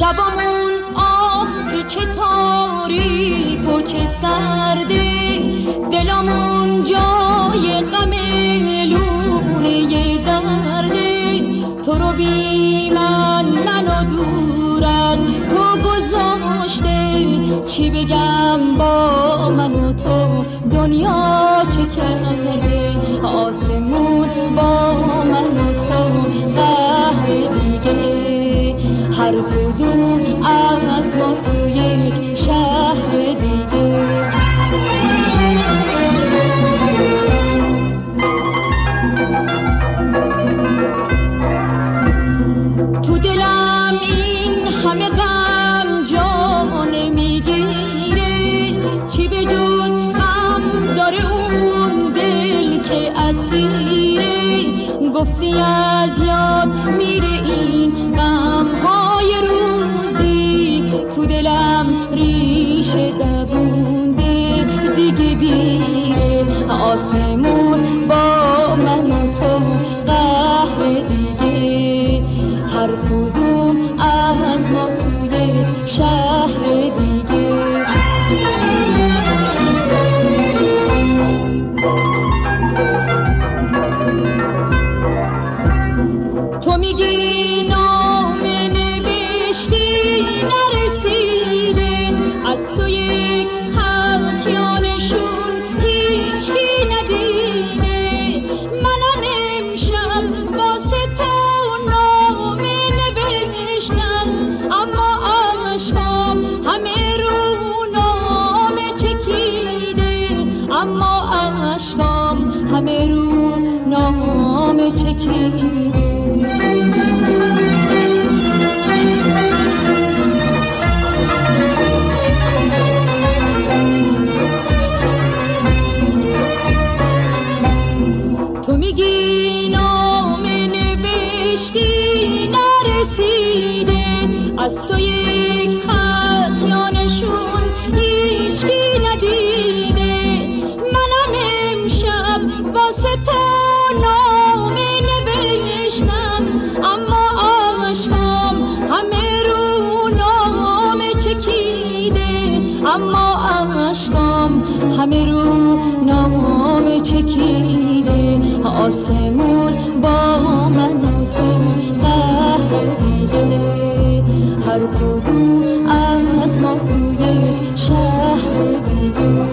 شبمون آه که چه تاریک و چه سرده، دلمون جای غم لونه درده. تو رو بی منو دور از تو گذاشته، چی بگم با من و تو دنیا چه کرده. آسمون با من و تو قهر دیگه، هر کدوم از ما تو یک شهر دیگه. تو دلم این همه غم جان میگیره، چی به جز غم داره اون دل که اسیره. گفتی از یاد میره این غم های روزی، تو دلم ریشه دوونده دیگه دیره. آسمون با من و تو قهر دیگه، هر کدوم از ما توی شهر دیگه. تو میگی نامه نوشتی نرسیده، از تو یک خط یا نشون هیچکی ندیده. منم امشب واسه تو نامه نوشتم، اما عشقم همه رو نامه چکیده. اما عشقم همه رو نامه چکیده. تو میگی نامه نوشتی نرسیده، از تو یک خط یا نشون هیچکی ندیده. منم امشب واسه تو نامه نوشتم، اما عشقم همه رو نامه چکیده. اما عشقم همه رو نامه چکیده. آسمون با من و تو قهر دیگه، هر کدوم از ما توی شهر دیگه.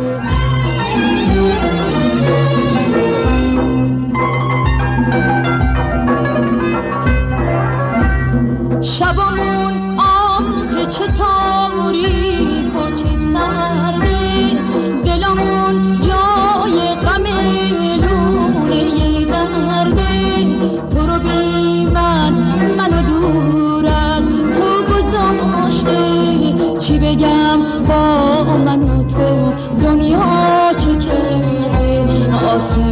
شبمون آه که چه تاریک و چه سرده، دلمون جای غم لونه درده. تو رو بی منو دور از تو گذاشته، چی بگم با من و تو دنیا چه کرده. آسمون